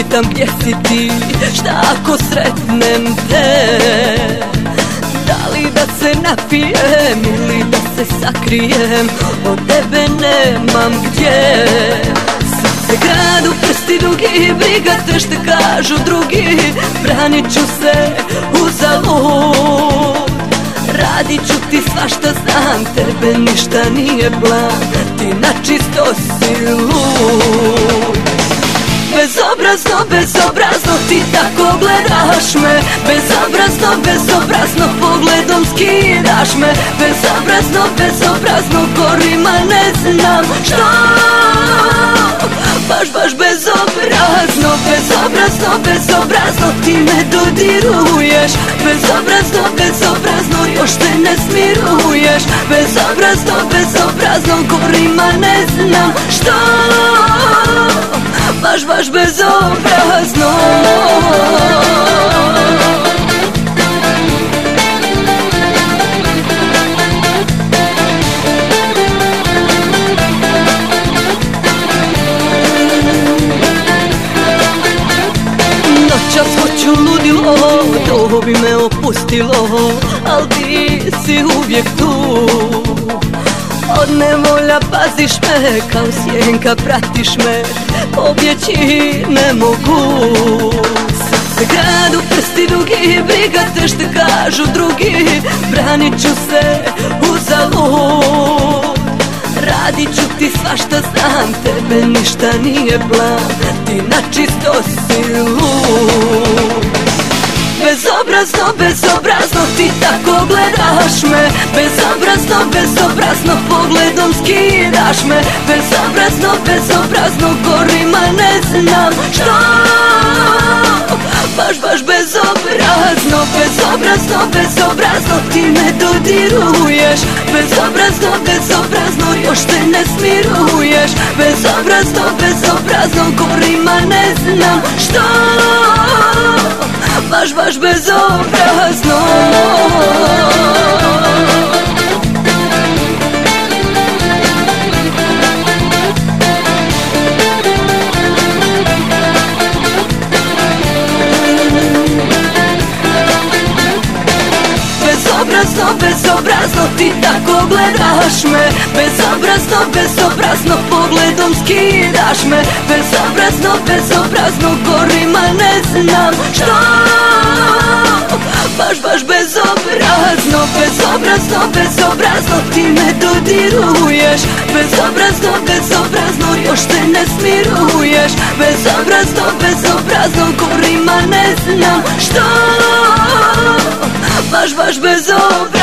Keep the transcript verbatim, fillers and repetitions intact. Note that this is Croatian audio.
pitam gdje si ti, šta ako sretnem te? Da li da se napijem ili da se sakrijem, od tebe nemam gdje. Srce gradu, prsti dugi, briga te šta kažu drugi, branit ću se uzalud. Radit ću ti svašta znam, tebe ništa nije plan, ti načisto si lud. Bezobrazno, bezobrazno ti tako gledaš me, bezobrazno, bezobrazno pogledom skidaš me, bezobrazno, bezobrazno gorim, a ne znam što. Baš, baš bezobrazno, bezobrazno, bezobrazno ti me dodiruješ, bezobrazno, bezobrazno još te ne smiruješ, bezobrazno, bezobrazno gorim, a ne znam što. Baš, baš bezobrazno. Noćas hoću ludilo, to bi me opustilo, al ti si uvijek tu. Od nevolja paziš me, kao sjenka pratiš me, pobjeći ne mogu. Srce gradu, prsti dugi, briga te šta kažu drugi, branit ću se uzalud. Radit ću ti svašta znam, tebe ništa nije plan, ti načisto si lud. Bezobrazno, bezobrazno ti tako gledaš me, bezobrazno, bezobrazno pogledom skidaš me, bezobrazno, bezobrazno gorim, a ne znam što. Baš, baš bezobrazno, bezobrazno, bezobrazno ti me dodiruješ, bezobrazno, bezobrazno još te ne smiruješ, bezobrazno, bezobrazno gorim, a ne znam što. Baš, baš bezobrazno. Bezobrazno, bezobrazno ti tako gledaš me, bezobrazno, bezobrazno pogledom skidaš me, bezobrazno, bezobrazno gorim, a ne znam što. Baš, baš bezobrazno, bezobrazno, bezobrazno ti me dodiruješ, bezobrazno, bezobrazno još te ne smiruješ, bezobrazno, bezobrazno gorim, a ne znam što. Baš, baš bezobrazno.